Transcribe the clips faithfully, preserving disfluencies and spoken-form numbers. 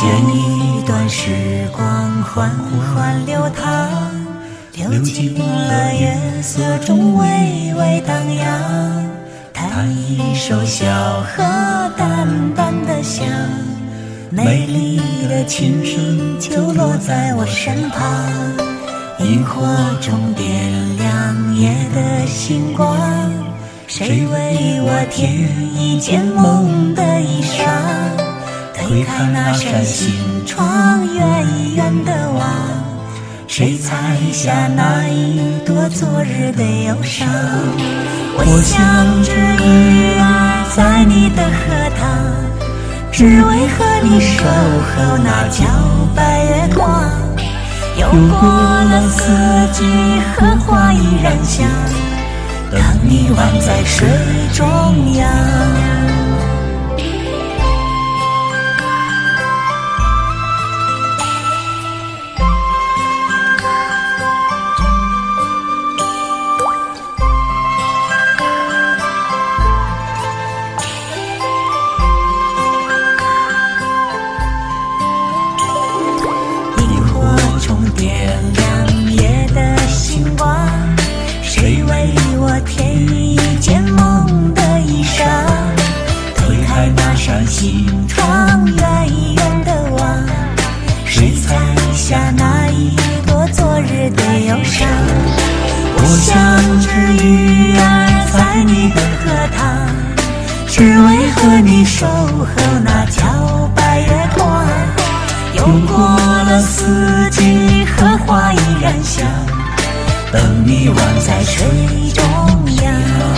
剪一段时光缓缓流淌，流进了月色中微微荡漾，弹一首小河淡淡的香，美丽的琴声就落在我身旁，萤火中点亮夜的星光，谁为我添一件梦的衣裳，推开那扇心窗，远远的望，谁采下那一朵昨日的忧伤。我像只鱼儿在你的荷塘，只为和你守候那皎白月光，游过了四季，荷花依然香，等你宛在水中央。点亮夜的星光，谁为我添一件梦的衣裳，推开那扇心窗，远远的望，谁采下那一朵昨日的忧伤。我像只鱼儿在你的荷塘，只为和你守候那皎白月光，游过了四季，荷花依然香，等你宛在水中央。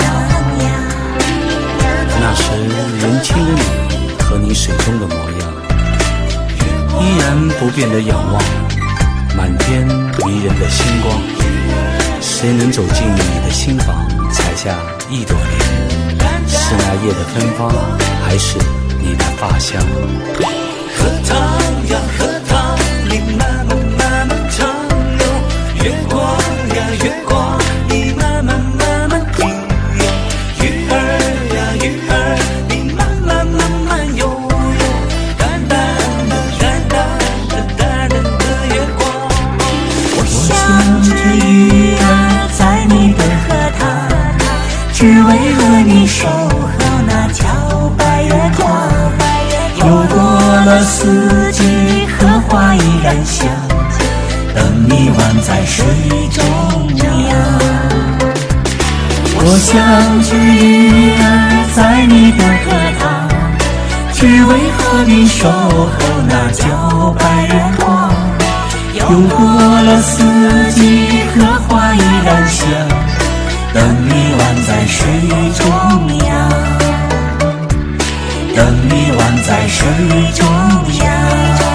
那时年轻的你和你水中的模样，依然不变的仰望满天迷人的星光，谁能走进你的心房，采下一朵莲？是那夜的芬芳，还是你的发香？ 荷塘呀荷塘，你慢慢慢慢长流，月光呀月光，你慢慢慢慢停留，鱼儿呀鱼儿，你慢慢慢慢游游，淡淡的淡淡的淡淡的月光。 我像只鱼儿在你的荷塘，只为和你守候那皎白月光，游过了四季，荷花依然香，等你宛在水中央。我像只鱼儿在你的荷塘，只为和你守候那皎白月光，游过了四季，荷花依然香，等你宛在水中央，等你宛在水中央。